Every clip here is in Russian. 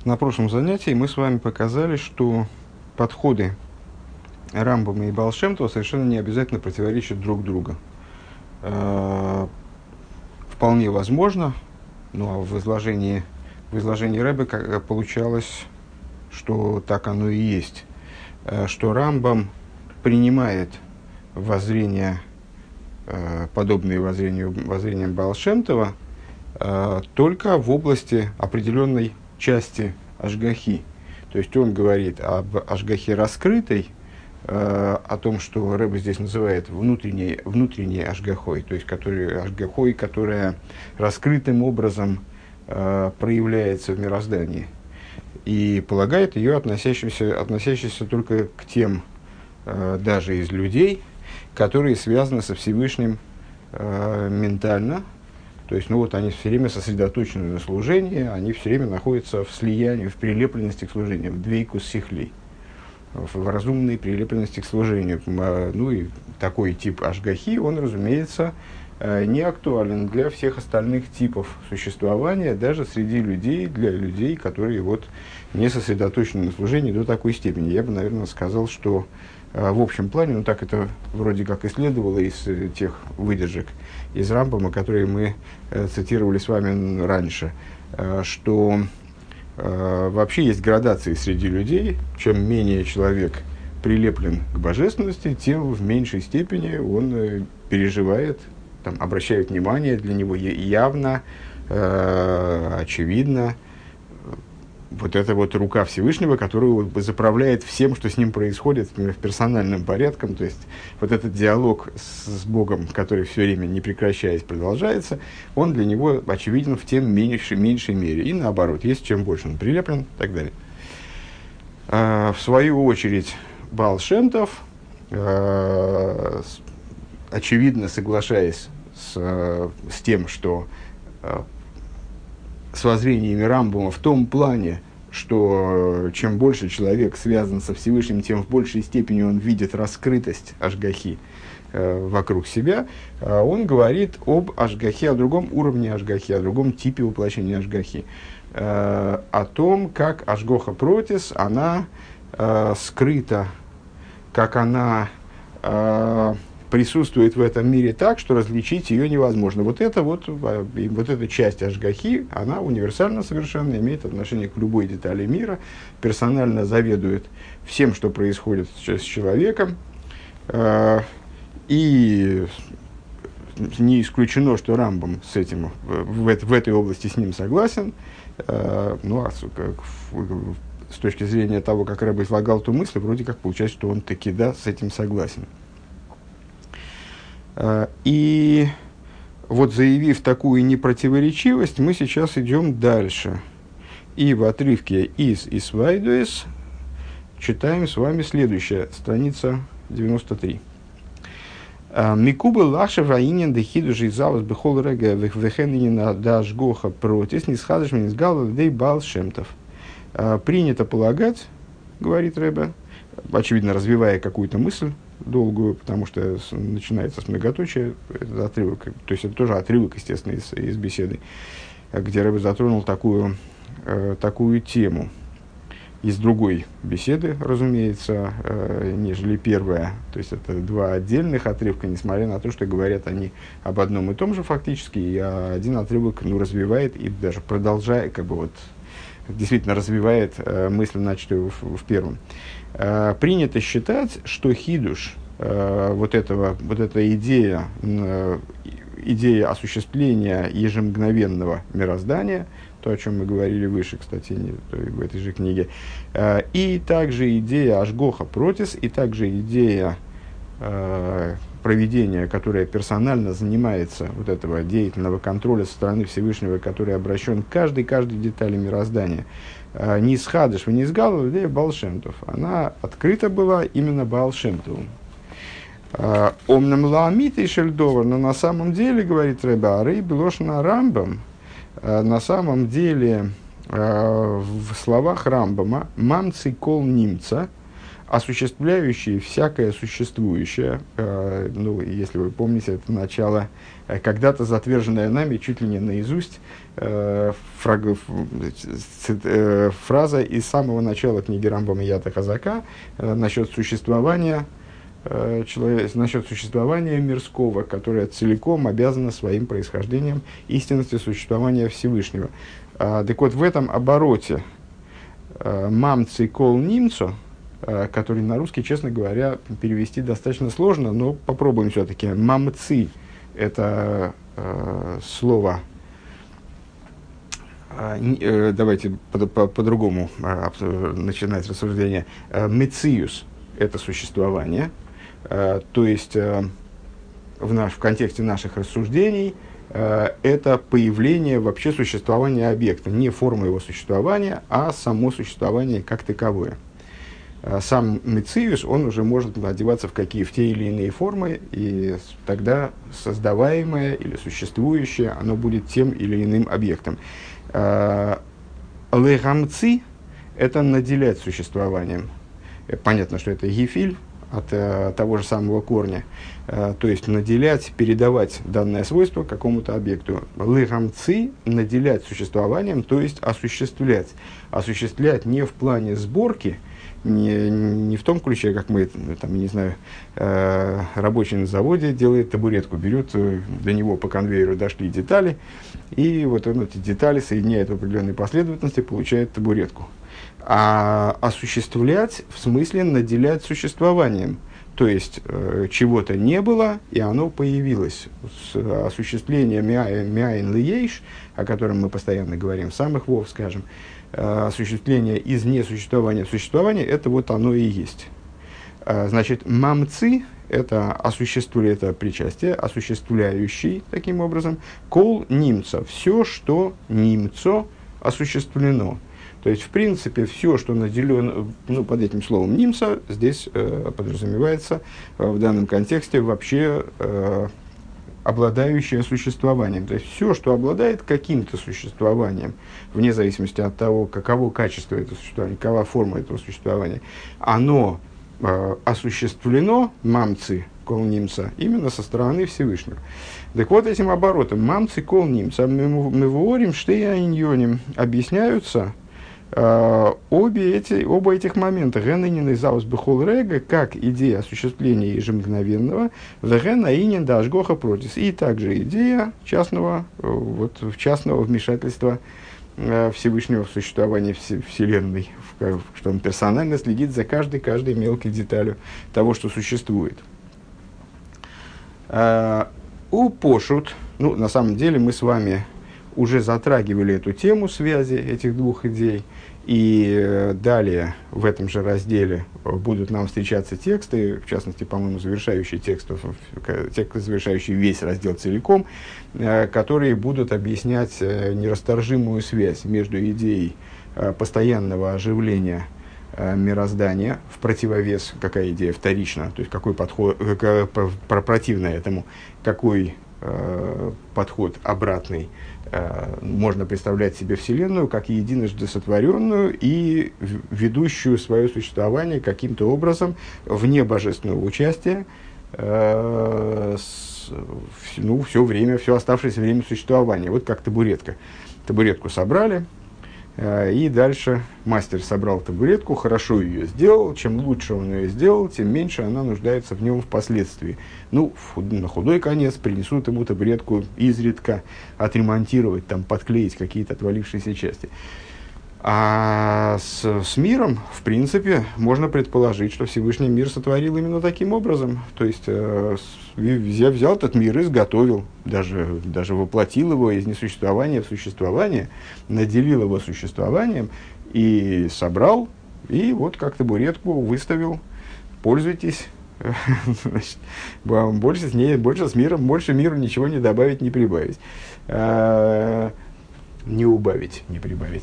На прошлом занятии мы с вами показали, что подходы Рамбама и Баал Шем Това совершенно не обязательно противоречат друг другу. Вполне возможно, ну а в изложении Ребе получалось, что так оно и есть, что Рамбам принимает воззрения, подобные воззрениям Баал Шем Това, только в области определенной части ашгахи. То есть он говорит об ашгахе раскрытой, о том, что Ребе здесь называет внутренней ашгахой, то есть ашгахой, которая раскрытым образом проявляется в мироздании, и полагает ее относящейся только к тем, даже из людей, которые связаны со Всевышним ментально. То есть, они все время сосредоточены на служении, они все время находятся в слиянии, в прилепленности к служению, в двейкус сихли, в разумной прилепленности к служению. И такой тип ашгахи, он, разумеется, не актуален для всех остальных типов существования, даже среди людей, для людей, которые не сосредоточены на служении до такой степени. Я бы, наверное, сказал, что в общем плане, так это вроде как и следовало из тех выдержек из Рамбама, которые мы цитировали с вами раньше, что вообще есть градации среди людей. Чем менее человек прилеплен к божественности, тем в меньшей степени он переживает, обращает внимание, для него явно, очевидно, эта рука Всевышнего, которая заправляет всем, что с ним происходит, в персональным порядком. То есть, этот диалог с Богом, который все время, не прекращаясь, продолжается, он для него очевиден в тем меньшей мере. И наоборот, есть чем больше он прилеплен, и так далее. В свою очередь, Баал Шем Тов, очевидно соглашаясь с тем, что с воззрениями Рамбама в том плане, что чем больше человек связан со Всевышним, тем в большей степени он видит раскрытость ашгахи вокруг себя, он говорит об ашгахе, о другом уровне ашгахи, о другом типе воплощения ашгахи, о том, как ашгоха протис, она скрыта, как она присутствует в этом мире так, что различить ее невозможно. Эта часть ашгахи, она универсально совершенно, имеет отношение к любой детали мира, персонально заведует всем, что происходит с человеком, и не исключено, что Рамбам с этим, в этой области с ним согласен. С точки зрения того, как Ребе излагал ту мысль, вроде как получается, что он таки с этим согласен. И заявив такую непротиворечивость, мы сейчас идем дальше. И в отрывке из Исвайдуэс читаем с вами следующее, страница 93. Микуба лаша ваинен дехиду жизавас бехол рега вехенинин даш гоха протис нисхадыш минисгал дей Баал Шем Тов. Принято полагать, говорит Ребе, очевидно развивая какую-то мысль долгую, потому что начинается с многоточия этот отрывок, то есть это тоже отрывок, естественно, из беседы, где Ребе затронул такую тему из другой беседы, разумеется, нежели первая. То есть это два отдельных отрывка, несмотря на то, что говорят они об одном и том же фактически, и один отрывок развивает и даже продолжает, действительно развивает мысль, начатую в первом. Принято считать, что хидуш, эта идея осуществления ежемгновенного мироздания, то, о чем мы говорили выше, кстати, в этой же книге, и также идея ашгоха протис, и также идея проведения, которая персонально занимается этого деятельного контроля со стороны Всевышнего, который обращен к каждой детали мироздания, не схадыш, не сгал, идея Баал Шем Тов. Она открыта была именно Баал Шем Тову. Омнам ламит и шельдовар, но на самом деле, говорит Ребе, арей блошна Рамбам, на самом деле в словах Рамбама мамци кол нимца, осуществляющий всякое существующее. Ну, если вы помните, это начало, когда-то затверженное нами чуть ли не наизусть, фраза из самого начала книги Рамбама Ята Хазака насчет существования насчет существования мирского, которое целиком обязано своим происхождением истинности существования Всевышнего. Так вот, в этом обороте «мамци кол нимцо», который на русский, честно говоря, перевести достаточно сложно, но попробуем все-таки. «Мамци» — это слово, давайте по-другому начинать рассуждение. «Мециюс» — это существование. То есть, в контексте наших рассуждений, это появление вообще существования объекта. Не форма его существования, а само существование как таковое. Сам мециус, он уже может одеваться в те или иные формы, и тогда создаваемое или существующее, оно будет тем или иным объектом. Легамци – это наделять существованием. Понятно, что это гефиль от того же самого корня, то есть наделять, передавать данное свойство какому-то объекту. Лыгамци – наделять существованием, то есть осуществлять. Осуществлять не в плане сборки, не в том ключе, как мы, там, не знаю, рабочий на заводе делает табуретку, берет, до него по конвейеру дошли детали, и вот он эти детали соединяет в определенной последовательности, получает табуретку. А осуществлять в смысле наделять существованием. То есть, чего-то не было, и оно появилось. Осуществление мяйн лиейш, о котором мы постоянно говорим, самых вов, скажем, осуществление из несуществования в существование, это вот оно и есть. Значит, мамцы – это это причастие, осуществляющий, таким образом, кол нимца, все, что нимцо осуществлено. То есть, в принципе, все, что наделено, под этим словом нимца, здесь подразумевается в данном контексте вообще обладающее существованием. То есть, все, что обладает каким-то существованием, вне зависимости от того, каково качество этого существования, какова форма этого существования, оно осуществлено, мамцы, кол нимца, именно со стороны Всевышнего. Так вот, этим оборотом, мамцы, кол нимца, мы говорим, что и айньоним объясняются оба этих момента, геннинин и заус бехол рега, как идея осуществления ежемгновенного, геннаинин да ашгоха протис, и также идея частного вмешательства Всевышнего в существование Вселенной, что он персонально следит за каждой мелкой деталью того, что существует. У Пошут, на самом деле мы с вами уже затрагивали эту тему связи этих двух идей, и далее в этом же разделе будут нам встречаться тексты, в частности, по-моему, завершающие тексты, завершающие весь раздел целиком, которые будут объяснять нерасторжимую связь между идеей постоянного оживления мироздания в противовес, какая идея вторична, то есть какой подход, противная этому, какой подход обратный, можно представлять себе Вселенную как единожды сотворенную и ведущую свое существование каким-то образом вне божественного участия все время, все оставшееся время существования. Вот как табуретка. Табуретку собрали, и дальше мастер собрал табуретку, хорошо ее сделал. Чем лучше он ее сделал, тем меньше она нуждается в нем впоследствии. На худой конец принесут ему табуретку изредка отремонтировать, подклеить какие-то отвалившиеся части. А с миром, в принципе, можно предположить, что Всевышний мир сотворил именно таким образом. То есть, взял этот мир, изготовил, даже воплотил его из несуществования в существование, наделил его существованием и собрал, и вот как табуретку выставил. Пользуйтесь. Больше с миром, больше миру ничего не добавить, не прибавить. Не убавить, не прибавить.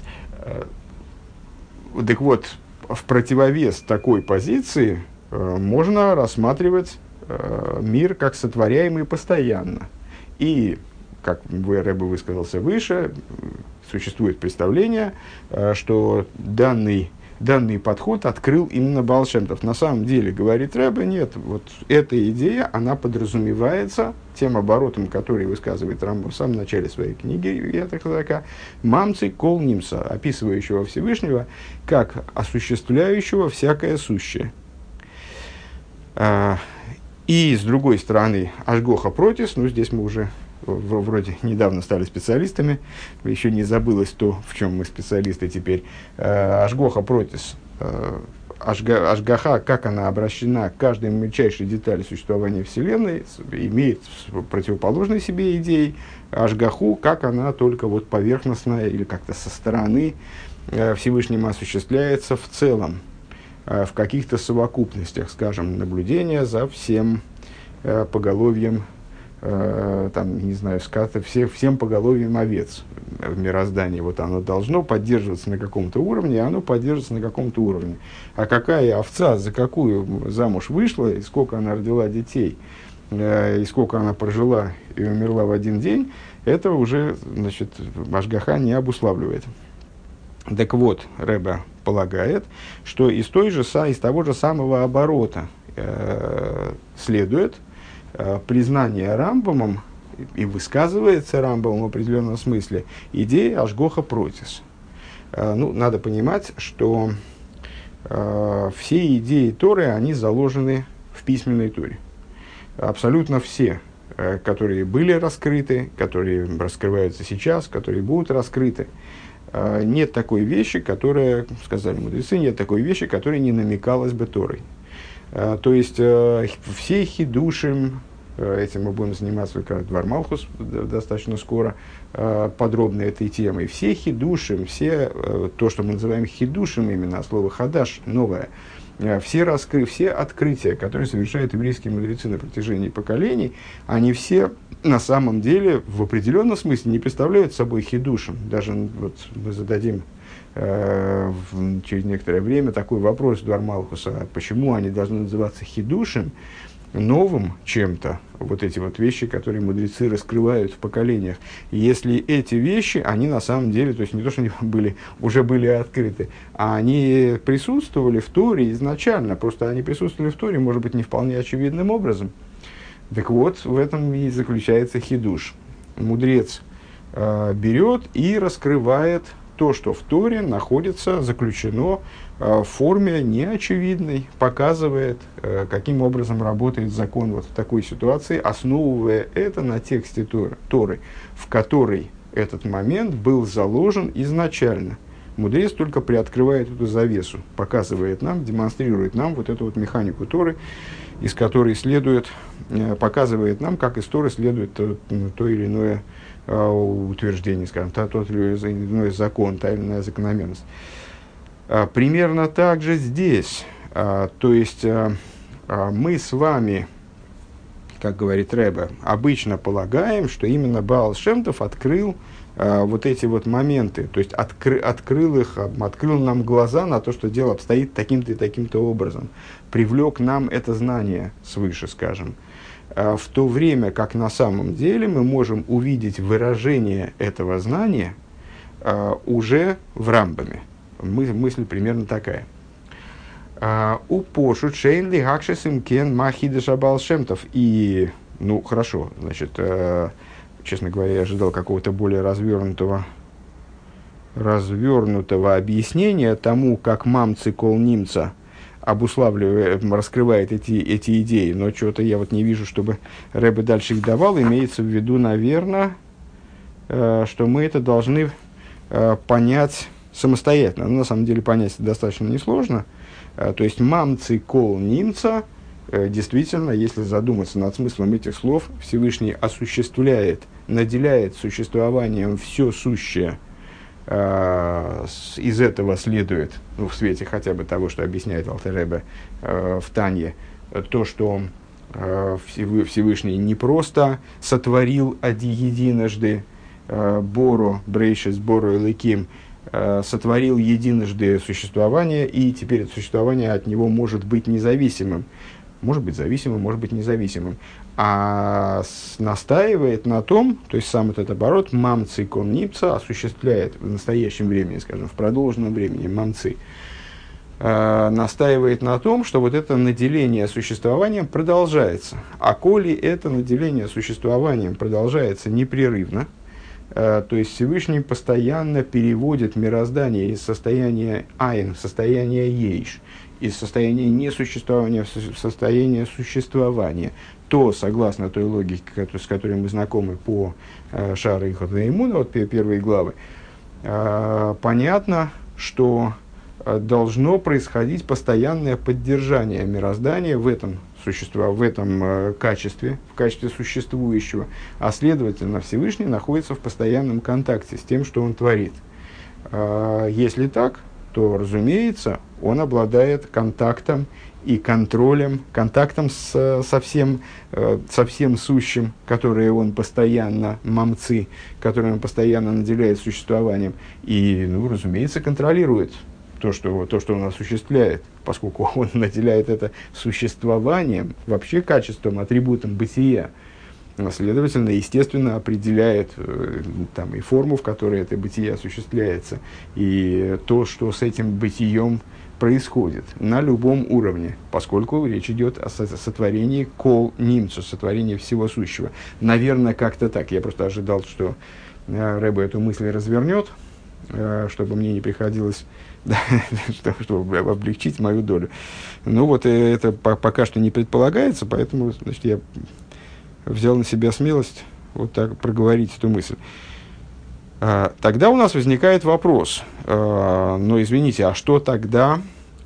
Так вот, в противовес такой позиции можно рассматривать мир как сотворяемый постоянно. И, как Рэбе высказался выше, существует представление, что данный данный подход открыл именно Баал Шем Тов. На самом деле, говорит Ребе, нет, вот эта идея, она подразумевается тем оборотом, который высказывает Рамбам в самом начале своей книги, я так сказать, «Мамцы кол нимса», описывающего Всевышнего как осуществляющего всякое сущее. И, с другой стороны, Ашгоха Протис, ну, здесь мы уже вроде недавно стали специалистами, еще не забылось то, в чем мы специалисты теперь. Ашгоха Протис, Ашгаха, как она обращена к каждой мельчайшей детали существования Вселенной, имеет противоположной себе идеи. Ашгаху, как она только вот поверхностная или как-то со стороны Всевышним осуществляется в целом, в каких-то совокупностях, скажем, наблюдения за всем поголовьем, там, не знаю, ската, всем поголовьем овец в мироздании. Вот оно должно поддерживаться на каком-то уровне, и оно поддерживается на каком-то уровне. А какая овца, за какую замуж вышла, и сколько она родила детей, и сколько она прожила и умерла в один день, это уже, значит, Ашгаха не обуславливает. Так вот, Ребе полагает, что из того же самого оборота следует признание Рамбамом, и высказывается Рамбамом в определенном смысле, идея Ашгоха Протис. Ну, надо понимать, что все идеи Торы, они заложены в письменной Торе. Абсолютно все, которые были раскрыты, которые раскрываются сейчас, которые будут раскрыты. Нет такой вещи, которая, сказали мудрецы, нет такой вещи, которая не намекалась бы Торой. То есть, все хидушим, этим мы будем заниматься как Двар Малхус достаточно скоро, подробно этой темой. Все хидушим, то, что мы называем хидушим, именно слово хадаш, новое, все открытия, которые совершают еврейские мудрецы на протяжении поколений, они все на самом деле в определенном смысле не представляют собой хидушим. Даже вот мы зададим через некоторое время такой вопрос Двар Малхуса, почему они должны называться хидушим, новым чем-то, вот эти вот вещи, которые мудрецы раскрывают в поколениях. Если эти вещи, они на самом деле, то есть не то, что они уже были открыты, а они присутствовали в Торе изначально, просто они присутствовали в Торе, может быть, не вполне очевидным образом. Так вот, в этом и заключается хидуш. Мудрец берет и раскрывает то, что в Торе находится, заключено в форме неочевидной, показывает, каким образом работает закон вот в такой ситуации, основывая это на тексте Торы, в которой этот момент был заложен изначально. Мудрец только приоткрывает эту завесу, показывает нам, демонстрирует нам вот эту вот механику Торы, из которой следует, показывает нам, как из Торы следует то или иное утверждение, скажем, тот или иной закон, та или иная закономерность. Примерно так же здесь. То есть мы с вами, как говорит Ребе, обычно полагаем, что именно Баал Шем Тов открыл вот эти вот моменты, то есть открыл нам глаза на то, что дело обстоит таким-то и таким-то образом, привлек нам это знание свыше, скажем. В то время как на самом деле мы можем увидеть выражение этого знания уже в Рамбаме. Мысль примерно такая. У Пошут Шейнли Хакшесим Кен Махидыша Баал Шем Тов. И, ну, хорошо, значит, честно говоря, я ожидал какого-то более развернутого объяснения тому, как мамцы кол нимца обуславливает, раскрывает эти идеи, но что-то я вот не вижу, чтобы Ребе дальше их давал. Имеется в виду, наверное, что мы это должны понять самостоятельно. Но на самом деле понять это достаточно несложно. То есть мамцы кол нимца, действительно, если задуматься над смыслом этих слов, Всевышний осуществляет, наделяет существованием все сущее. Из этого следует, ну, в свете хотя бы того, что объясняет Алтер Ребе в Танье, то, что Всевышний не просто сотворил единожды Боро, Брейшис, Боро Элоким, сотворил единожды существование, и теперь это существование от него может быть независимым. Может быть зависимым, может быть независимым. А настаивает на том, то есть сам этот оборот, мамцы кон нимца осуществляет в настоящем времени, скажем, в продолженном времени, мамцы, настаивает на том, что вот это наделение существованием продолжается. А коли это наделение существованием продолжается непрерывно, то есть Всевышний постоянно переводит мироздание из состояния айн в состояние ейш, из состояния несуществования в состояние существования, то, согласно той логике, с которой мы знакомы по Шаарей Ходеймуна, вот первые главы, понятно, что должно происходить постоянное поддержание мироздания в этом качестве, в качестве существующего, а следовательно Всевышний находится в постоянном контакте с тем, что он творит. Если так, то, разумеется, он обладает контактом и контролем, контактом со всем сущим, которое он постоянно, мамцы, которое он постоянно наделяет существованием, и, разумеется, контролирует то, что он осуществляет, поскольку он наделяет это существованием, вообще качеством, атрибутом бытия. Следовательно, естественно, определяет и форму, в которой это бытие осуществляется, и то, что с этим бытием происходит на любом уровне, поскольку речь идет о сотворении кол нимцу, сотворении всего сущего. Наверное, как-то так. Я просто ожидал, что Рэбе эту мысль развернет, чтобы мне не приходилось, чтобы облегчить мою долю. Это пока что не предполагается, поэтому, я взял на себя смелость вот так проговорить эту мысль. Тогда у нас возникает вопрос, но извините, а что тогда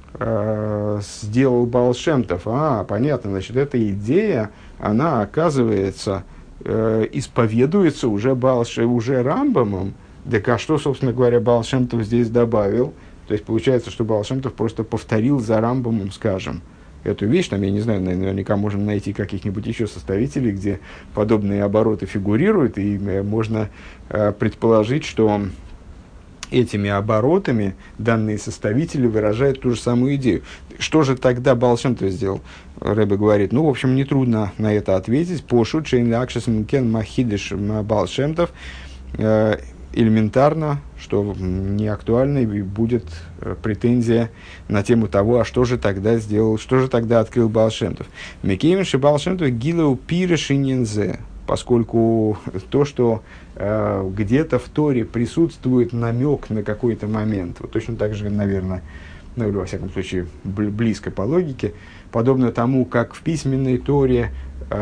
сделал Баал Шем Тов? Понятно, эта идея, она, оказывается, исповедуется уже Рамбамом. Так а что, собственно говоря, Баал Шем Тов здесь добавил? То есть получается, что Баал Шем Тов просто повторил за Рамбамом, скажем, эту вещь. Там, я не знаю, наверняка можно найти каких-нибудь еще составителей, где подобные обороты фигурируют, и можно предположить, что этими оборотами данные составители выражают ту же самую идею. Что же тогда Баал Шем Тов сделал? Рэбе говорит, в общем, нетрудно на это ответить. Пошут шейн лакшес мкен махидиш Баал Шем Тов. Элементарно, что не актуальной будет претензия на тему того, а что же тогда сделал, что же тогда открыл Баал Шем Тов. Мекеймши Баал Шем Тов гилеу пирешинензе, поскольку то, что где-то в Торе присутствует намек на какой-то момент, вот точно так же, наверное, во всяком случае, близко по логике, подобно тому, как в письменной Торе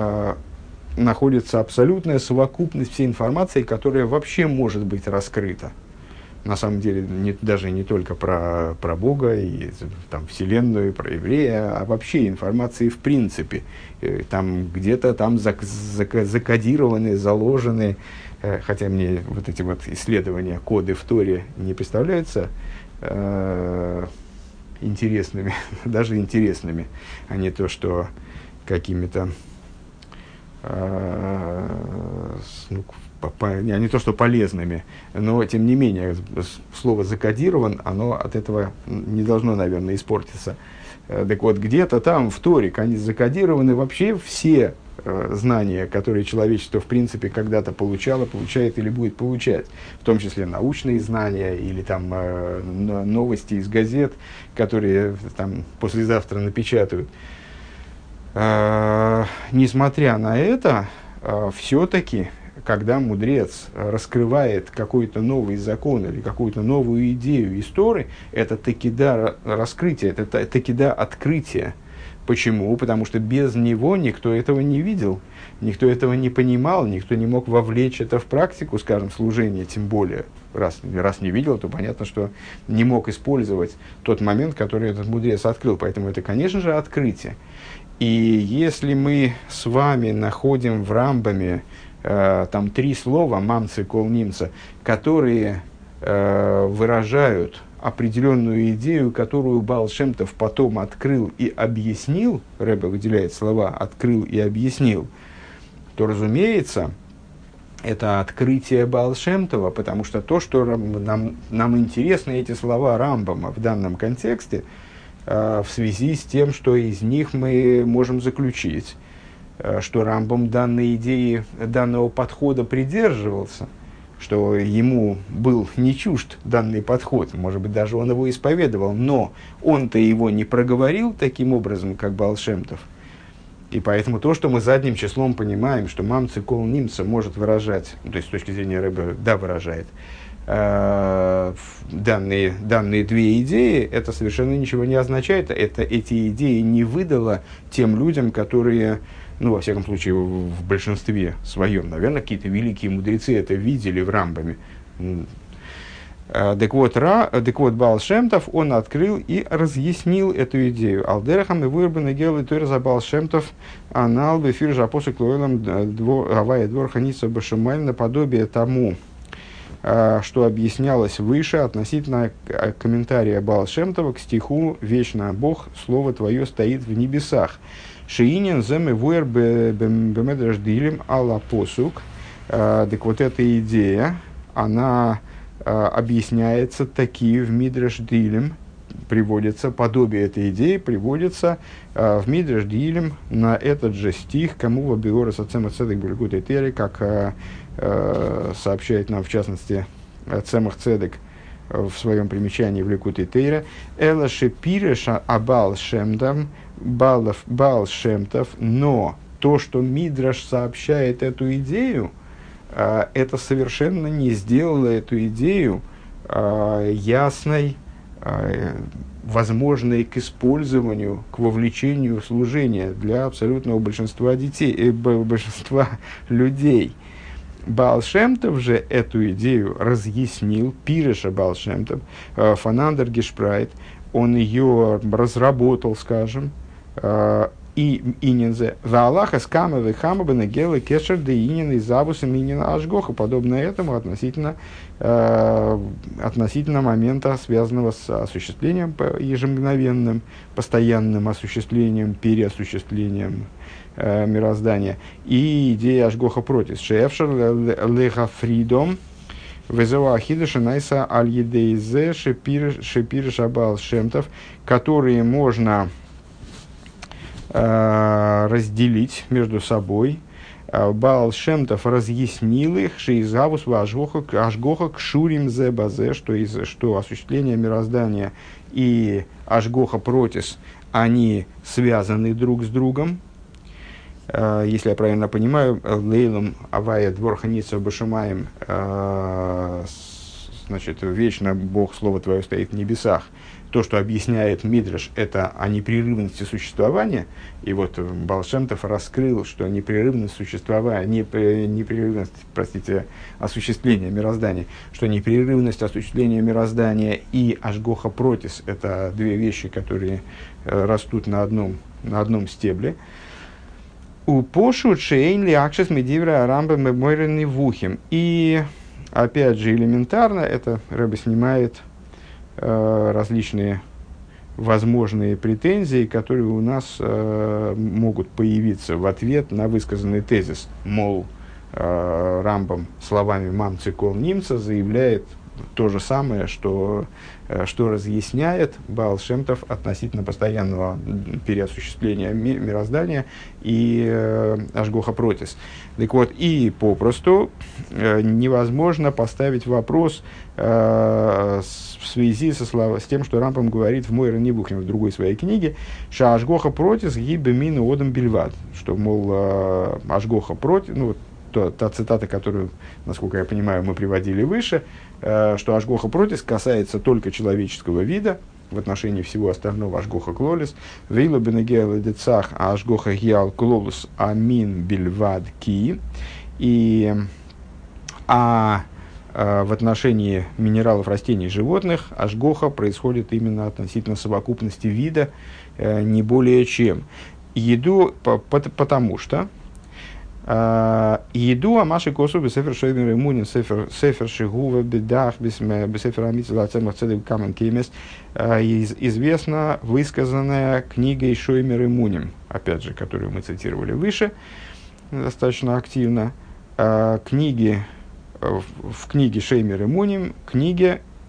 находится абсолютная совокупность всей информации, которая вообще может быть раскрыта. На самом деле, даже не только про Бога и Вселенную, про еврея, а вообще информации в принципе. Там где-то закодированы, заложены, хотя мне вот эти вот исследования, коды в Торе не представляются интересными, даже интересными, а не то, что какими-то не то что полезными, но тем не менее слово «закодирован», оно от этого не должно, наверное, испортиться. Так вот, где-то там в Торе закодированы вообще все знания, которые человечество в принципе когда-то получало, получает или будет получать, в том числе научные знания или там новости из газет, которые там послезавтра напечатают. Несмотря на это, все-таки, когда мудрец раскрывает какой-то новый закон или какую-то новую идею из Торы, это таки да раскрытие, это таки да открытие. Почему? Потому что без него никто этого не видел, никто этого не понимал, никто не мог вовлечь это в практику, скажем, служения, тем более. Раз не видел, то понятно, что не мог использовать тот момент, который этот мудрец открыл. Поэтому это, конечно же, открытие. И если мы с вами находим в Рамбаме там 3 слова, мамцы, кол, нимца, которые выражают определенную идею, которую Баал Шем Тов потом открыл и объяснил, Рэбе выделяет слова «открыл и объяснил», то, разумеется, это открытие Баал Шем Това, потому что то, что нам интересны эти слова Рамбама в данном контексте, в связи с тем, что из них мы можем заключить, что Рамбам данной идеи, данного подхода придерживался, что ему был не чужд данный подход, может быть, даже он его исповедовал, но он-то его не проговорил таким образом, как Баал Шем Тов. И поэтому то, что мы задним числом понимаем, что мам цикол нимца может выражать, то есть с точки зрения Ребе, да, выражает, данные две идеи, это совершенно ничего не означает. Эти идеи не выдало тем людям, которые, ну, во всяком случае, в большинстве своем, наверное, какие-то великие мудрецы это видели в Рамбаме. Так вот, Баал Шем Тов, он открыл и разъяснил эту идею. Алдерахам и вырбаны гелы тойр за Баал Шем Тов, анал бефир жапосу клоэлам авая двор ханица башумаль, наподобие тому, что объяснялось выше относительно комментария Баал Шем Това к стиху «Вечно Бог, Слово Твое стоит в небесах». Шиинин зэм и вуэр бэмэдраш дилем алла посук. Так вот, эта идея, она объясняется таки в Мидраш Дилем, приводится, подобие этой идеи приводится в Мидраш Дилем на этот же стих, кому в Абиора Сацема Цедек Бельгут и Тери, как сообщает нам, в частности, Цемах Цедек в своем примечании в Ликут и Тейре, «Эла шепиреша абал шемтов, бал шемтов», но то, что Мидраш сообщает эту идею, это совершенно не сделало эту идею ясной, возможной к использованию, к вовлечению в служение для абсолютного большинства детей, большинства людей. Баал Шем Тов же эту идею разъяснил, Пиреша Баал Шем Тов, Фанандер Гешпрайт, он ее разработал, скажем, и ининзе в Аллаха скамовы хамабы гелы кешер де инин и забусом инина ашгоха, подобно этому относительно момента, связанного с осуществлением ежемгновенным, постоянным осуществлением, переосуществлением мироздания, и идея ашгоха протис шефшер леха фридом везева ахидыша найса аль едейзе шепир шабал шемтов, которые можно разделить между собой. Баал Шем Тов разъяснил их, шейзавус ашгоха кшурим зе базе, что осуществление мироздания и ашгоха протис, они связаны друг с другом. Если я правильно понимаю, лейлом авая двор ханица башумаем, значит, вечно Бог, Слово Твое стоит в небесах. То, что объясняет Мидраш, это о непрерывности существования. И вот Баал Шем Тов раскрыл, что непрерывность существования, осуществления мироздания, что непрерывность осуществления мироздания и ашгоха протис – это две вещи, которые растут на одном стебле. У пошу шейн ли акшес медивра арамба мемойренный вухим. И опять же элементарно, это Ребе снимает различные возможные претензии, которые у нас могут появиться в ответ на высказанный тезис. Мол, Рамбам словами «мам цикол нимца» заявляет то же самое, что разъясняет Баал Шем Тов относительно постоянного переосуществления мироздания и ашгоха протис. Так вот, и попросту невозможно поставить вопрос в связи с тем, что Рамбам говорит в Мойре Нибухим в другой своей книге, что ашгоха протис гибе мину одам бельвад, что, мол, ашгоха протис, ну, та цитата, которую, насколько я понимаю, мы приводили выше, что ашгоха протис касается только человеческого вида, в отношении всего остального ашгоха клолис, вейла бенегеа ледецах ашгоха гиал клолус амин бельвад ки, в отношении минералов, растений и животных ашгоха происходит именно относительно совокупности вида, не более чем. Потому что еду амаши косу бесефер шоймер иммунин сефер шигува бедах бесефер амитила цемах цедек камен кеймес, известна высказанная книгой Шоймер иммунин, опять же, которую мы цитировали выше достаточно активно, в книге Шеймер иммунин, книге,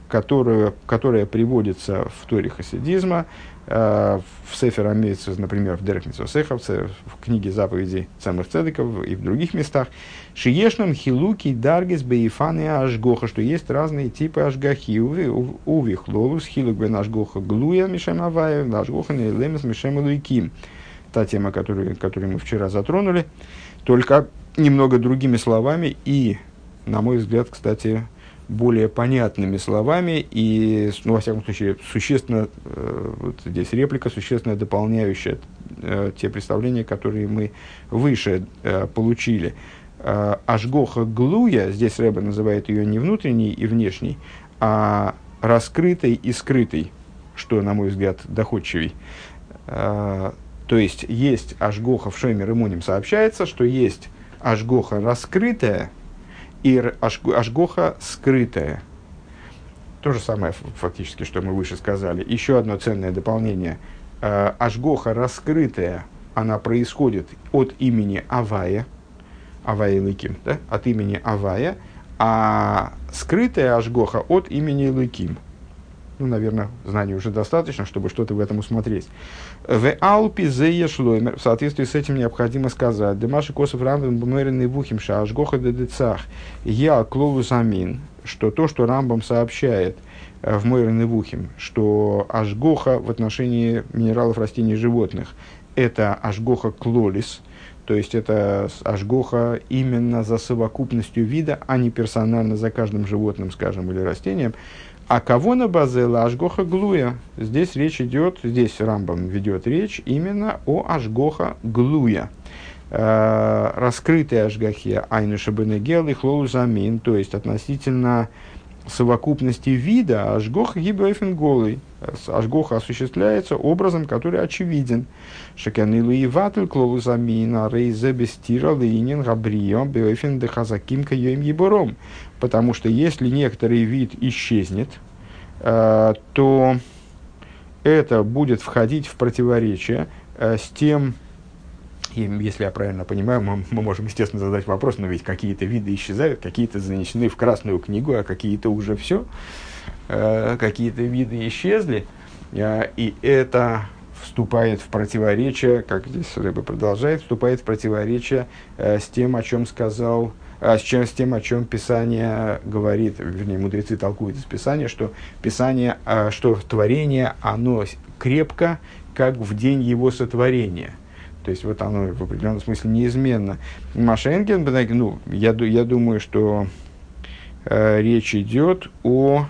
которая приводится в Торе хасидизма, в Сефер Амец, например, в Дерек Мицвот, в книге заповедей Цемах Цедеков и в других местах, Шиешном хилуки даргис бейфаны ашгоха, что есть разные типы ашгахи. Увих лолус хилук бен ашгоха глуя мишем авая, ашгоха нейлемес мишем луиким. Та тема, которую мы вчера затронули, только немного другими словами и, на мой взгляд, кстати, более понятными словами и, ну, во всяком случае, существенно, вот здесь реплика, существенно дополняющая те представления, которые мы выше получили. Ашгоха глуя, здесь Ребе называет ее не внутренней и внешней, а раскрытой и скрытой, что, на мой взгляд, доходчивей. То есть, есть ашгоха в Шоймер Эмуним сообщается, что есть ашгоха раскрытая и ашгоха скрытая. То же самое фактически, что мы выше сказали. Еще одно ценное дополнение. Ашгоха раскрытая, она происходит от имени Авая, Авая Лыким, да? От имени Авая, а скрытая ашгоха от имени Лыким. Ну, наверное, знаний уже достаточно, чтобы что-то в этом усмотреть. В Алпи зее шлоймер. В соответствии с этим необходимо сказать. Демаши косов рамбам бумеренный вухим ша ашгоха дедецах. Я клолус амин. Что то, что Рамбам сообщает в Мойрен и Вухим, что ашгоха в отношении минералов, растений и животных, это ашгоха клолис, то есть это ашгоха именно за совокупностью вида, а не персонально за каждым животным, скажем, или растением. А кого на базе ашгоха глуя? Здесь речь идет, здесь Рамбам ведет речь именно о ашгоха глуя. Раскрытые ашгахи айну шабенегел и хлоузамин, то есть относительно совокупности вида ашгоха гибэйфен голый. Ашгоха осуществляется образом, который очевиден. Шаканилу и ватль клоузамин, а рейзе бестира линин габрио бэйфен дехазаким каёим ебором. Потому что если некоторый вид исчезнет, то это будет входить в противоречие с тем. И если я правильно понимаю, мы можем, естественно, задать вопрос, но ведь какие-то виды исчезают, какие-то занесены в Красную книгу, а какие-то уже все, какие-то виды исчезли, и это вступает в противоречие, как здесь Ребе продолжает, вступает в противоречие с тем, о чем сказал, с тем, о чем Писание говорит, вернее, мудрецы толкуют из Писания, что Писание, что творение, оно крепко, как в день его сотворения. То есть, вот оно в определенном смысле неизменно. Машенген, ну, я думаю, что речь идет о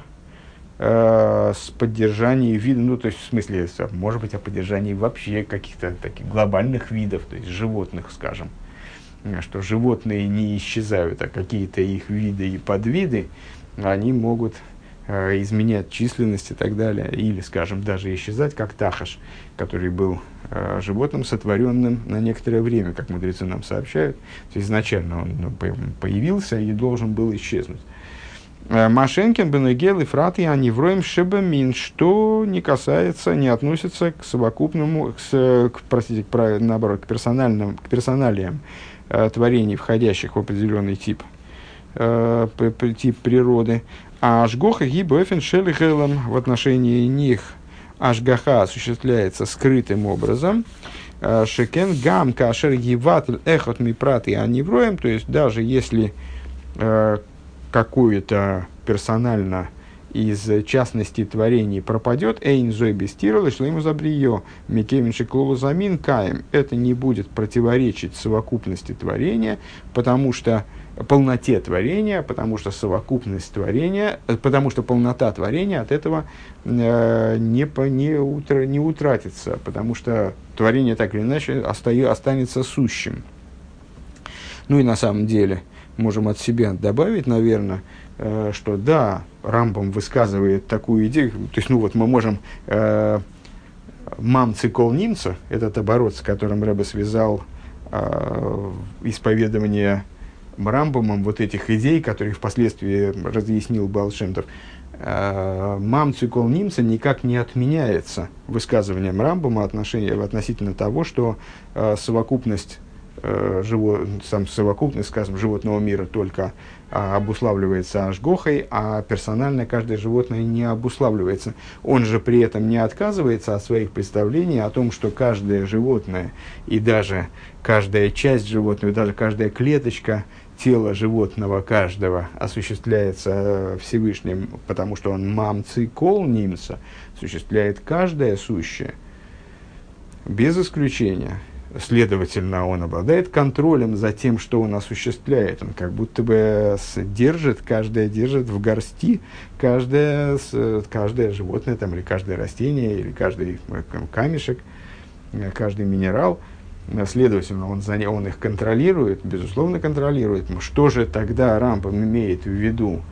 поддержании вида, ну, то есть, в смысле, может быть, о поддержании вообще каких-то таких глобальных видов, то есть, животных, скажем. Что животные не исчезают, а какие-то их виды и подвиды, они могут изменять численность и так далее, или, скажем, даже исчезать, как Тахаш, который был животным, сотворенным на некоторое время, как мудрецы нам сообщают. То есть изначально он появился и должен был исчезнуть. Машенкин, Бенегел и Фраты, они вроем шебамин, что не касается, не относится к совокупному, наоборот, к персоналиям творений, входящих в определенный тип природы. А ашгоха гибоэфен шелихелом, в отношении них ашгаха осуществляется скрытым образом. Шекен гам кашер гиватль эхот мипраты анивроем, то есть даже если какое-то персонально из частности творений пропадет, эйн зой бестирал и шлейму забриё микевин шеклову замин каем, это не будет противоречить совокупности творения, потому что полноте творения, потому что совокупность творения, потому что полнота творения от этого не утратится, потому что творение так или иначе останется сущим. Ну и на самом деле можем от себя добавить, наверное, что да, Рамбам высказывает такую идею, то есть, ну вот мы можем мам цикол нимца, этот оборот, с которым Ребе связал исповедование Рамбамом вот этих идей, которые впоследствии разъяснил Баал Шем Тов, мам цикол нимца никак не отменяется высказыванием Рамбама относительно того, что совокупность сам совокупность, скажем, животного мира только обуславливается ашгохой, а персонально каждое животное не обуславливается. Он же при этом не отказывается от своих представлений о том, что каждое животное и даже каждая часть животного, даже каждая клеточка тела животного каждого осуществляется Всевышним, потому что он мамцы кол нимца, осуществляет каждое сущее, без исключения. Следовательно, он обладает контролем за тем, что он осуществляет. Он как будто бы держит в горсти каждое животное, там, или каждое растение, или каждый камешек, каждый минерал. Следовательно, он их контролирует, безусловно контролирует. Что же тогда Рамбам имеет в виду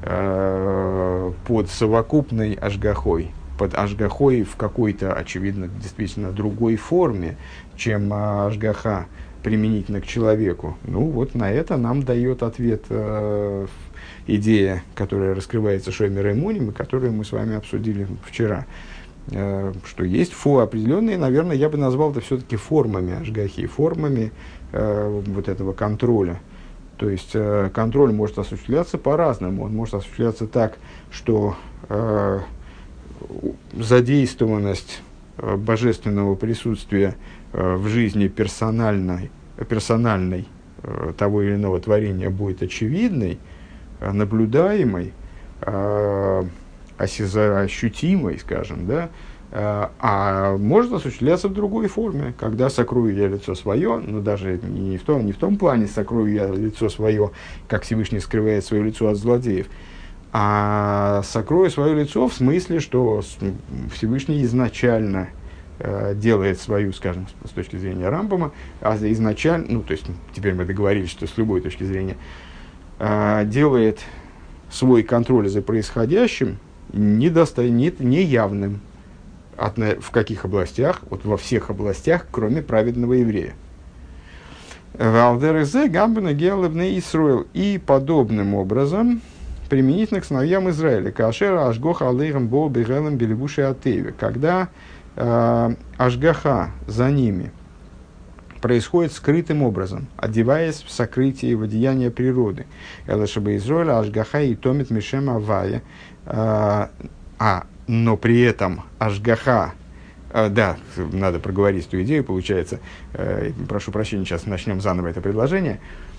под совокупной ашгахой? Под ашгахой в какой-то, очевидно, действительно другой форме, чем ашгаха применительно к человеку. Ну, вот на это нам дает ответ идея, которая раскрывается Шоймер Эмуним, и которую мы с вами обсудили вчера. Что есть определенные, наверное, я бы назвал это все-таки формами ашгахи, формами вот этого контроля. То есть контроль может осуществляться по-разному. Он может осуществляться так, что задействованность божественного присутствия в жизни персональной того или иного творения будет очевидной, наблюдаемой, ощутимой, скажем, да, а может осуществляться в другой форме, когда сокрою я лицо свое, но даже не в том плане сокрою я лицо свое, как Всевышний скрывает свое лицо от злодеев, а сокрою свое лицо в смысле, что Всевышний изначально делает свою, скажем, с точки зрения Рамбама, а изначально, ну, то есть, теперь мы договорились, что с любой точки зрения, делает свой контроль за происходящим неявным. В каких областях? Вот во всех областях, кроме праведного еврея. И подобным образом применительно к сыновьям Израиля. Кашера ашгоха алейхам бо бегелем белебуши атеви. Когда ашгаха за ними происходит скрытым образом, одеваясь в сокрытие в одеяние природы. Элашаба Израиля ашгаха и томит мишем авая. Но при этом ашгаха, да, надо проговорить эту идею, получается, прошу прощения, сейчас начнем заново это предложение,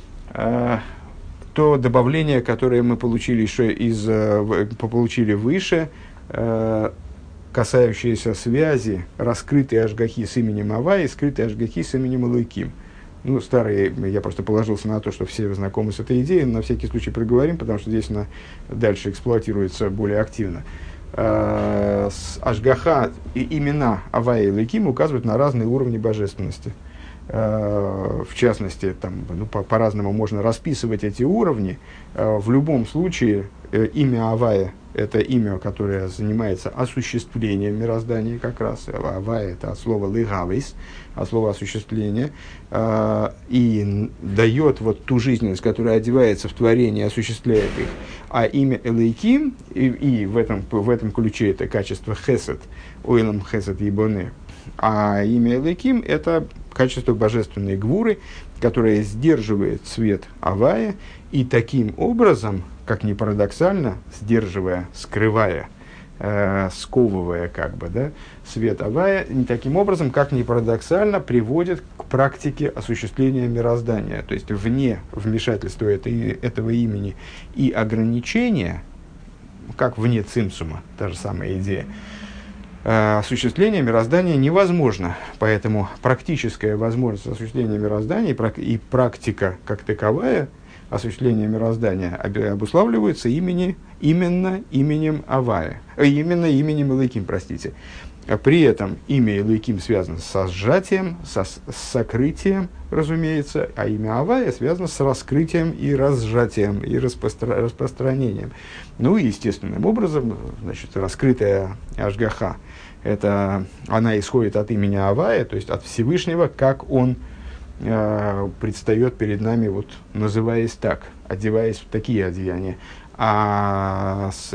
то добавление, которое мы получили получили выше, касающееся связи раскрытой ашгахи с именем Авай и скрытой ашгахи с именем Элоким. Ну, старые, я просто положился на то, что все знакомы с этой идеей, но на всякий случай проговорим, потому что здесь она дальше эксплуатируется более активно. Ашгаха и имена Авай и Элоким указывают на разные уровни божественности. В частности, там, по-разному можно расписывать эти уровни. В любом случае, имя Авая – это имя, которое занимается осуществлением мироздания как раз. Авая – это от слова «лыгавейс», от слова «осуществление», и дает вот ту жизненность, которая одевается в творение, осуществляет их. А имя Элейким, и в этом ключе это качество хесед, ойлам хесед ебоне, а имя Элейким – это качество божественной гвуры, которое сдерживает свет Авая, и таким образом, как ни парадоксально, сдерживая, скрывая, сковывая как бы, да, свет Авая, таким образом, как ни парадоксально, приводит к практике осуществления мироздания. То есть вне вмешательства этого имени и ограничения, как вне цимсума, та же самая идея, осуществление мироздания невозможно. Поэтому практическая возможность осуществления мироздания и практика как таковая осуществления мироздания обуславливаются именно именем Авая, именно именем Элоким, простите. При этом имя Элоким связано со сжатием, с сокрытием, разумеется, а имя Авая связано с раскрытием и разжатием, и распространением. Ну и естественным образом, значит, раскрытая ашгаха, она исходит от имени Авая, то есть от Всевышнего, как он предстает перед нами, вот, называясь так, одеваясь в такие одеяния. От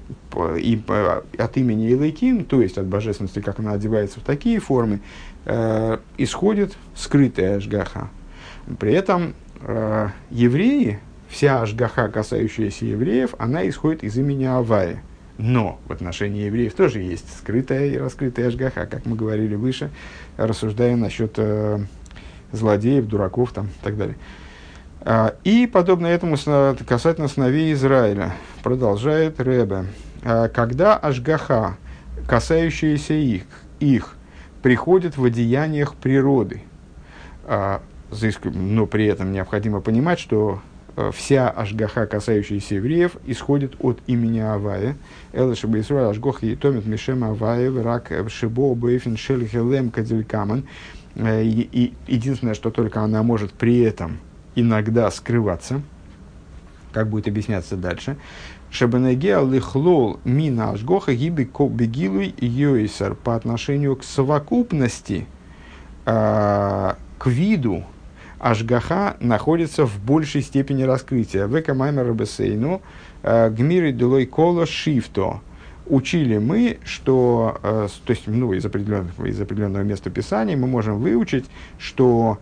имени Элоким, то есть от божественности, как она одевается в такие формы, исходит скрытая ашгаха. При этом евреи, вся ашгаха, касающаяся евреев, она исходит из имени Авая. Но в отношении евреев тоже есть скрытая и раскрытая ашгаха, как мы говорили выше, рассуждая насчет злодеев, дураков там, и так далее. И подобно этому касательно сыновей Израиля, продолжает Ребе, когда ашгаха, касающаяся их приходит в одеяниях природы, но при этом необходимо понимать, что вся ашгаха, касающаяся евреев, исходит от имени Авая. Элэ шебе Исруэль ашгоха етомит мишем Авая врак шебо бэйфин шель хелем кадилькаман. И единственное, что только она может при этом иногда скрываться, как будет объясняться дальше. Шебенегеа лихлол мина ашгоха гиби бегилуй йойсар, по отношению к совокупности, к виду, ашгаха находится в большей степени раскрытия. Века маймер бесейну гмири делой коло шифто. Учили мы, что, то есть, из определенного места Писания мы можем выучить, что,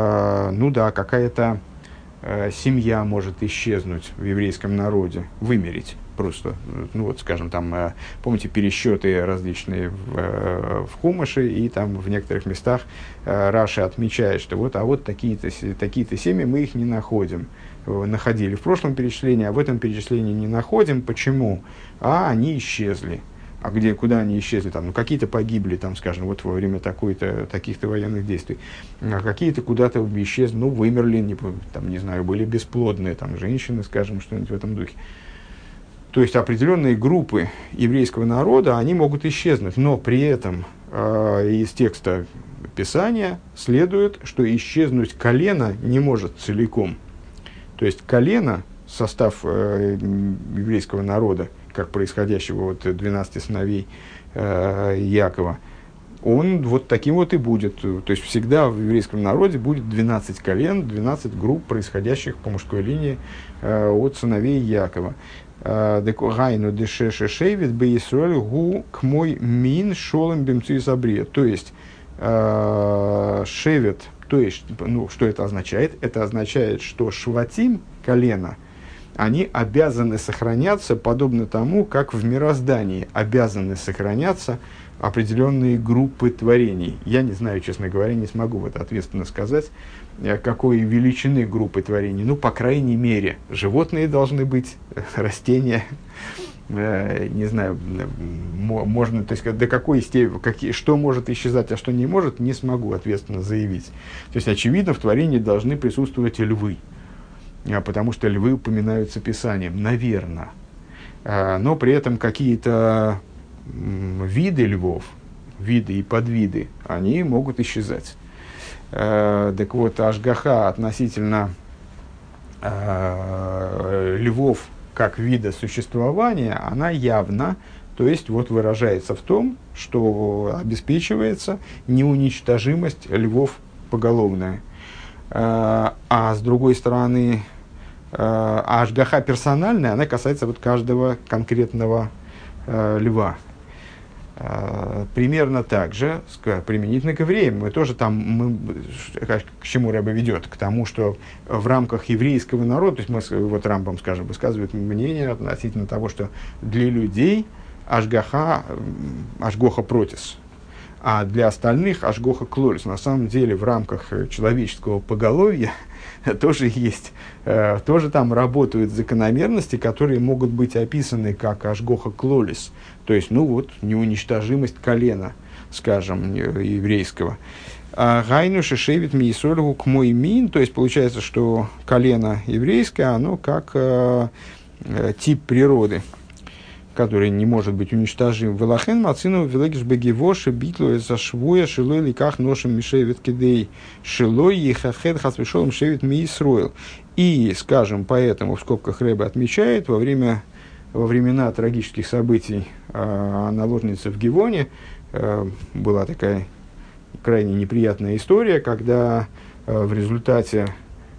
какая-то семья может исчезнуть в еврейском народе, вымереть просто. Скажем, там, помните, пересчеты различные в Хумаше, и там в некоторых местах Раши отмечает, что такие-то семьи мы их не находим. Находили в прошлом перечислении, а в этом перечислении не находим. Почему? Они исчезли. Куда они исчезли? Какие-то погибли, скажем, во время таких-то военных действий. Какие-то куда-то исчезли, вымерли, были бесплодные, женщины, скажем, что-нибудь в этом духе. То есть определенные группы еврейского народа, они могут исчезнуть, но при этом из текста Писания следует, что исчезнуть колено не может целиком. То есть колено, состав еврейского народа, как происходящего от 12 сыновей Якова, он таким и будет. То есть всегда в еврейском народе будет 12 колен, 12 групп, происходящих по мужской линии от сыновей Якова. Декогайну дешеше шейвит бейсроль гу к мой мин шолем бемцуй забре. То есть шевет, что это означает? Это означает, что шватим, колено, они обязаны сохраняться подобно тому, как в мироздании обязаны сохраняться определенные группы творений. Я не знаю, честно говоря, не смогу ответственно сказать, какой величины группы творений. По крайней мере, животные должны быть, растения, не знаю, можно, то есть до какой степени, что может исчезать, а что не может, не смогу ответственно заявить. То есть, очевидно, в творении должны присутствовать и львы, потому что львы упоминаются Писанием, наверное. Но при этом какие-то виды львов, виды и подвиды, они могут исчезать. Так вот, ашгаха относительно львов как вида существования, она явна, то есть выражается в том, что обеспечивается неуничтожимость львов поголовная. А с другой стороны, ашгаха персональная, она касается каждого конкретного льва. Примерно так же, применительно к евреям, мы тоже к чему Ребе ведет? К тому, что в рамках еврейского народа, то есть Рамбам, скажем, высказывает мнение относительно того, что для людей ашгаха протис, а для остальных ашгоха клолис. На самом деле в рамках человеческого поголовья тоже есть, тоже там работают закономерности, которые могут быть описаны как ашгоха клолис, то есть, неуничтожимость колена, скажем, еврейского. Гайну шешевит миисольгу к мой мин, то есть получается, что колено еврейское, оно как тип природы, который не может быть уничтожим. Велахен мацину велегиш бегивоши битло из-за швуя шилой ликах ношим мишевит кидей шилой ехахед хасвешолом шевит миисроил. И, скажем, поэтому в скобках Ребе отмечает, во времена трагических событий наложницы в Гивоне была такая крайне неприятная история, когда в результате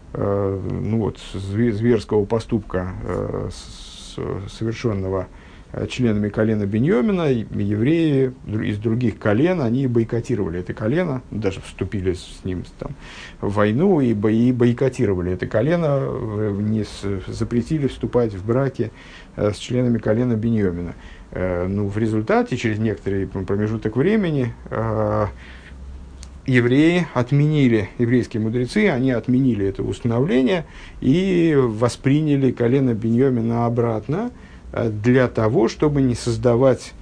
зверского поступка, совершенного членами колена Биньомина, евреи из других колен, они бойкотировали это колено, даже вступили с ним там, в войну и бойкотировали это колено, запретили вступать в браки с членами колена Биньомина. Ну, в результате, через некоторый промежуток времени, евреи отменили, еврейские мудрецы, они отменили это установление и восприняли колено Биньомина обратно для того, чтобы не создавать,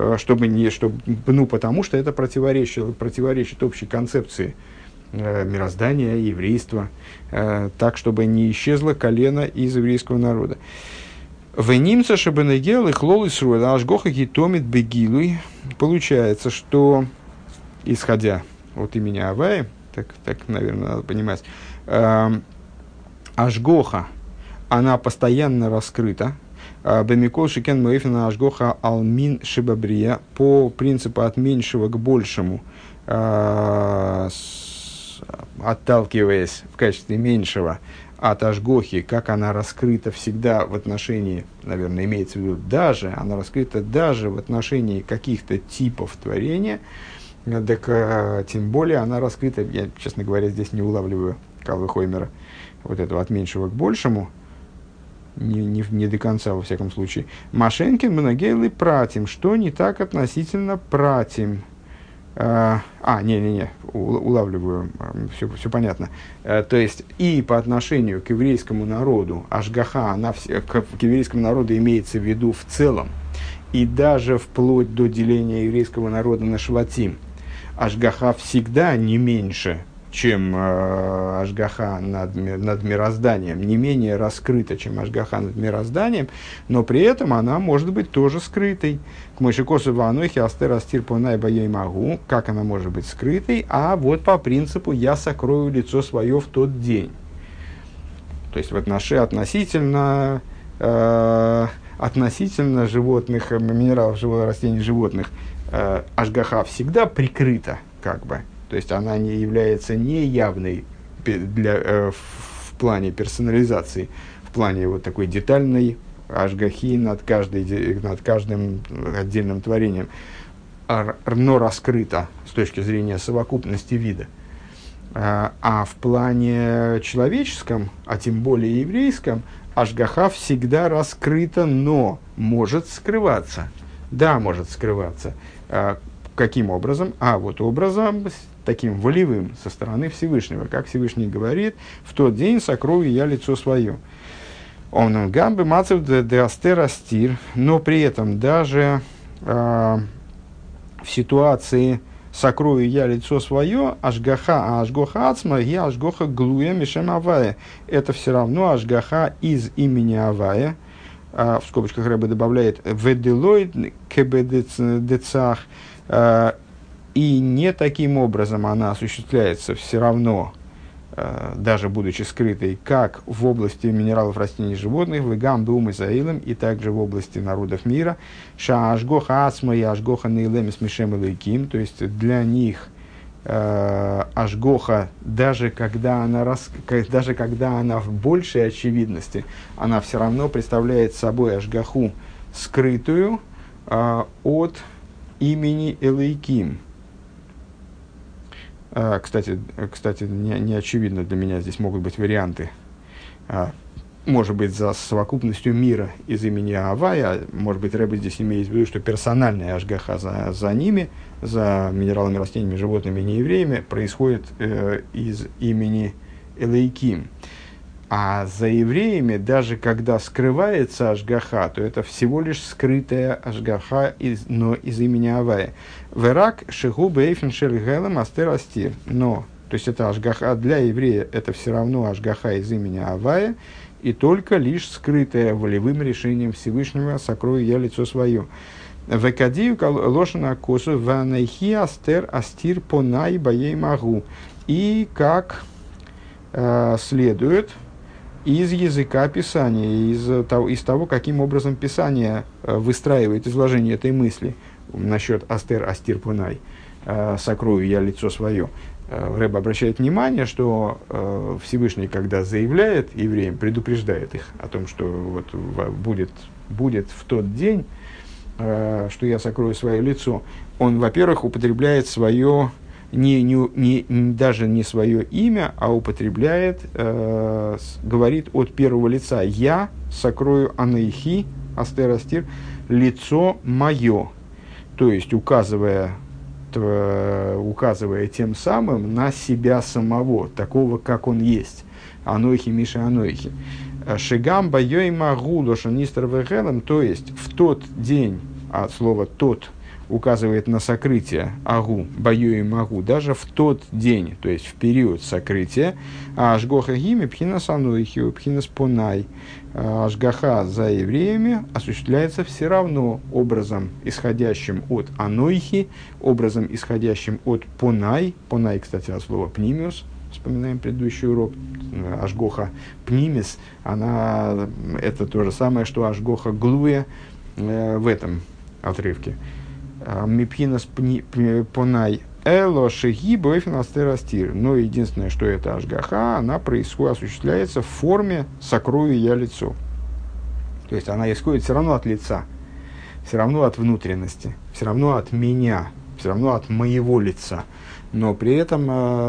потому что это противоречит общей концепции мироздания, еврейства, так, чтобы не исчезло колено из еврейского народа. Венимца шабенегел и хлол исруэль ашгоха гитомит бегилуй. Получается, что, исходя от имени Авая, так, наверное, надо понимать, ашгоха, она постоянно раскрыта, бемикол шикен мейфина ашгоха алмин шибабрия, по принципу от меньшего к большему, отталкиваясь в качестве меньшего от ашгохи, как она раскрыта всегда в отношении, наверное, имеется в виду даже, она раскрыта даже в отношении каких-то типов творения, так тем более она раскрыта, я, честно говоря, здесь не улавливаю Калвы Хоймера, вот этого от меньшего к большему, не до конца, во всяком случае. Машенкин, Мнагейлы, Пратим, что не так относительно Пратим? Улавливаю, все понятно. То есть, и по отношению к еврейскому народу, ашгаха, к еврейскому народу имеется в виду в целом, и даже вплоть до деления еврейского народа на шватим, ашгаха всегда не меньше, чем ашгаха над мирозданием, не менее раскрыта, чем ашгаха над мирозданием, но при этом она может быть тоже скрытой. К мышекосу ванохи астер астир понай боей могу, как она может быть скрытой, а вот по принципу я сокрою лицо свое в тот день. То есть в относительно животных, минералов, растений, животных, ашгаха всегда прикрыта, как бы. То есть она не является неявной в плане персонализации, в плане вот такой детальной ашгахи над каждым отдельным творением, но раскрыта с точки зрения совокупности вида. А в плане человеческом, а тем более еврейском, ашгаха всегда раскрыта, но может скрываться. Да, может скрываться. Каким образом? Вот образом таким волевым со стороны Всевышнего. Как Всевышний говорит, в тот день сокрою я лицо свое. Он гамбы мацев де астер астир, но при этом даже в ситуации сокрою я лицо свое, ашгоха ацма, я ашгоха глуя мишем авая. Это все равно ашгаха из имени Авая. В скобочках Рэбе добавляет веделой кебедецах. И не таким образом она осуществляется все равно, даже будучи скрытой, как в области минералов, растений и животных, в Игам, Беум и Заилем, и также в области народов мира, Ша Ашгоха Ацма и Ашгоха Нейлем с Мишем и Лейким, то есть для них Ашгоха, даже когда она в большей очевидности, она все равно представляет собой Ашгаху скрытую от имени Элейким. Кстати, не очевидно для меня, здесь могут быть варианты. Может быть, за совокупностью мира из имени Авая, может быть, Рэбе здесь имеет в виду, что персональная ашгаха за ними, за минералами, растениями, животными, неевреями, происходит из имени Элейким. А за евреями, даже когда скрывается ашгаха, то это всего лишь скрытая ашгаха, но из имени Авая. Верак шигу бейфен шельгелем астер астир. Но, то есть это ашгаха для еврея, это все равно ашгаха из имени Авая, и только лишь скрытая волевым решением Всевышнего сокрою я лицо свое. Векадию лошана косу ванайхи астер астир понай боей магу. И как следует из языка Писания, из того, каким образом Писание выстраивает изложение этой мысли насчет астер астир понай, сокрою я лицо свое. Рэб обращает внимание, что Всевышний, когда заявляет евреям, предупреждает их о том, что вот будет в тот день, что я сокрою свое лицо, он, во-первых, употребляет свое, даже не свое имя, а употребляет, говорит от первого лица: я сокрою анейхи, астер астир, лицо мое. То есть, указывая тем самым на себя самого, такого, как он есть. Анойхи, Миша, Анойхи. Шигам байой магу лошанистр вегелем, то есть в тот день, от слова тот указывает на сокрытие агу, байой магу, даже в тот день, то есть в период сокрытия, а ашгоха гими пхинас анойхи, пхинас понай, ашгаха за евреями осуществляется все равно образом, исходящим от анойхи, образом, исходящим от понай, понай, кстати, от слова пнимиус. Вспоминаем предыдущий урок. Ашгоха пнимис, это то же самое, что ашгоха глуя в этом отрывке. Мипхинас понай эло шеги бойфен астерастир. Но единственное, что это ашгаха, она осуществляется в форме «сокрою я лицо». То есть она исходит все равно от лица, все равно от внутренности, все равно от меня, все равно от моего лица. Но при этом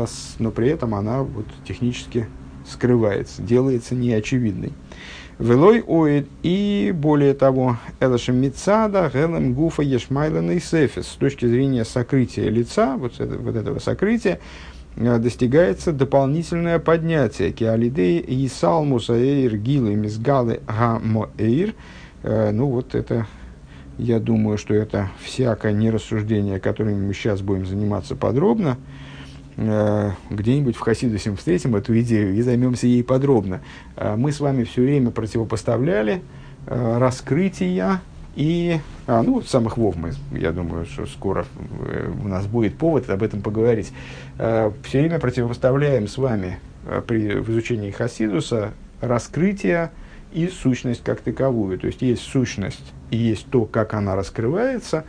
она вот технически скрывается, делается неочевидной. Велой оид, и более того, элашем мицада, гелем гуфа ешмайлен и сефис. С точки зрения сокрытия лица, вот этого сокрытия, достигается дополнительное поднятие. Киалидей и салмуса эйр гилы мизгалы гамоэйр. Ну вот это... Я думаю, что это всякое нерассуждение, которым мы сейчас будем заниматься подробно. Где-нибудь в Хасидусе встретим эту идею и займемся ей подробно. Мы с вами все время противопоставляли раскрытия и... самых вов мы, я думаю, что скоро у нас будет повод об этом поговорить. Все время противопоставляем с вами в изучении Хасидуса раскрытие и сущность как таковую. То есть, есть сущность и есть то, как она раскрывается,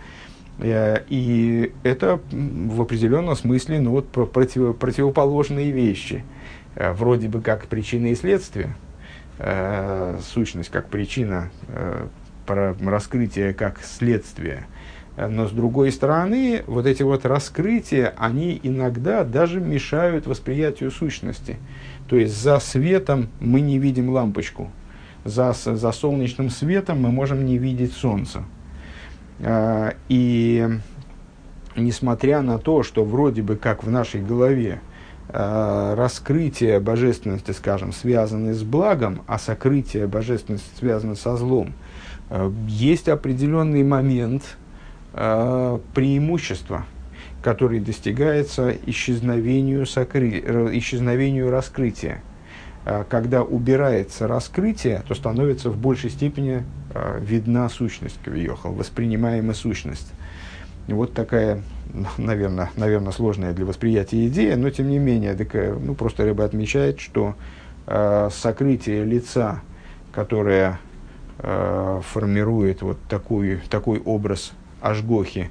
и это в определенном смысле противоположные вещи. Вроде бы как причина и следствие, сущность как причина, раскрытие как следствие. Но с другой стороны, вот эти вот раскрытия, они иногда даже мешают восприятию сущности. То есть, за светом мы не видим лампочку. За солнечным светом мы можем не видеть солнце. И несмотря на то, что вроде бы как в нашей голове раскрытие божественности, скажем, связано с благом, а сокрытие божественности связано со злом, есть определенный момент преимущества, который достигается исчезновению раскрытия. Когда убирается раскрытие, то становится в большей степени видна сущность, воспринимаемая сущность. Вот такая, наверное, сложная для восприятия идея, но тем не менее, просто Ребе отмечает, что сокрытие лица, которое формирует вот такой образ ашгохи,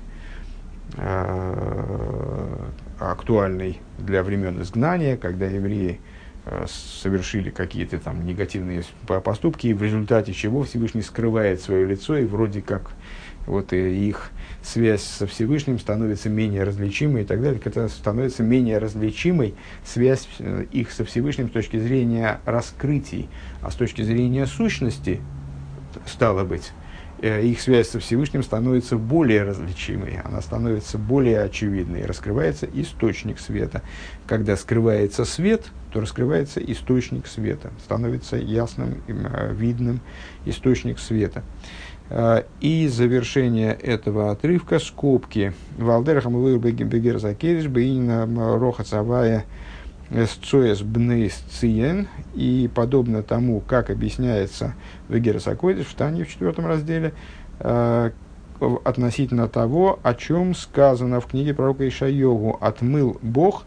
актуальный для времен изгнания, когда евреи совершили какие-то там негативные поступки, и в результате чего Всевышний скрывает свое лицо, и вроде как вот их связь со Всевышним становится менее различимой и так далее. Это становится менее различимой связь их со Всевышним с точки зрения раскрытий, а с точки зрения сущности, стало быть, их связь со Всевышним становится более различимой, она становится более очевидной, раскрывается источник света. Когда скрывается свет, то раскрывается источник света, становится ясным, видным источник света. И завершение этого отрывка, скобки. Валдерахам луир бегер закериш бейна роха цавая сцоес бнейс циен. И подобно тому, как объясняется в Эгер Сакойдиш в Тане в 4 разделе, относительно того, о чем сказано в книге пророка Ишайову: «Отмыл Бог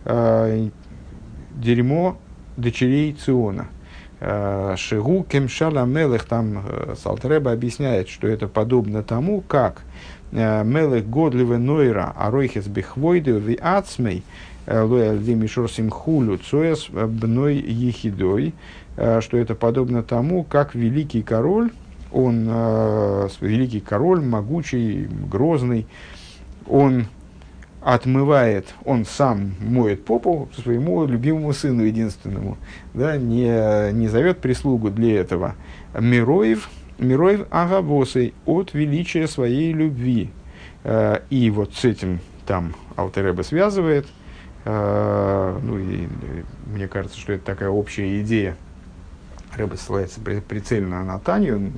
дерьмо дочерей Циона». Шигу кемшала мелех, там Алтер Ребе объясняет, что это подобно тому, как мелех годливе нойра аройхес бихвойды ви ацмей лояль димишор симхулю цояс бной ехидой, что это подобно тому, как великий король он великий король, могучий, грозный, он отмывает, он сам моет попу своему любимому сыну единственному, да, не зовет прислугу для этого. Мироев агавосой, от величия своей любви. И вот с этим там Алтер Ребе связывает, ну и мне кажется, что это такая общая идея. Ребе ссылается прицельно на Танью,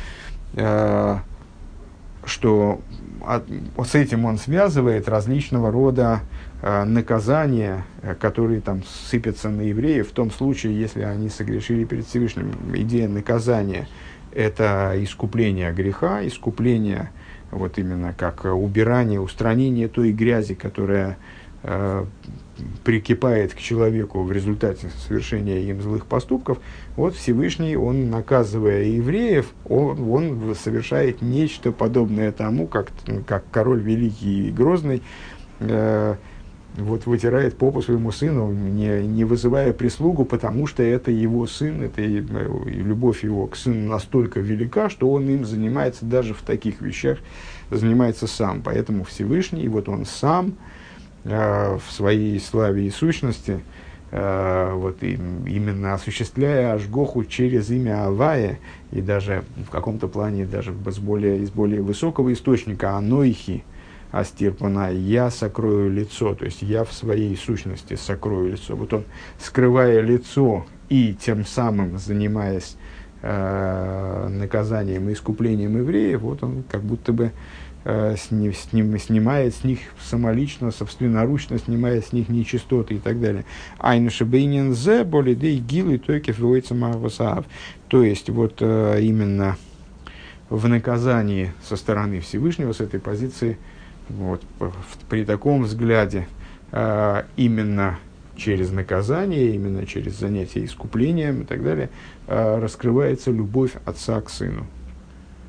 что с этим он связывает различного рода наказания, которые там сыпятся на евреев в том случае, если они согрешили перед Всевышним. Идея наказания – это искупление греха, искупление вот именно как убирание, устранение той грязи, которая прикипает к человеку в результате совершения им злых поступков. Вот Всевышний, он, наказывая евреев, он совершает нечто подобное тому, как король великий и грозный вот вытирает попу своему сыну, не вызывая прислугу, потому что это его сын, это любовь его к сыну настолько велика, что он им занимается даже в таких вещах, занимается сам. Поэтому Всевышний, вот он сам, в своей славе и сущности, вот именно осуществляя Ашгоху через имя Авая, и даже в каком-то плане даже из более высокого источника Анойхи, Астирпана, я сокрою лицо, то есть я в своей сущности сокрою лицо. Вот он, скрывая лицо и тем самым занимаясь наказанием и искуплением евреев, вот он как будто бы снимает с них самолично, собственноручно снимает с них нечистоты и так далее. Айншебейнин зе болидей гилы тойкев войца марвасаав. То есть вот именно в наказании со стороны Всевышнего, с этой позиции, вот, при таком взгляде, именно через наказание, именно через занятие искуплением и так далее, раскрывается любовь отца к сыну.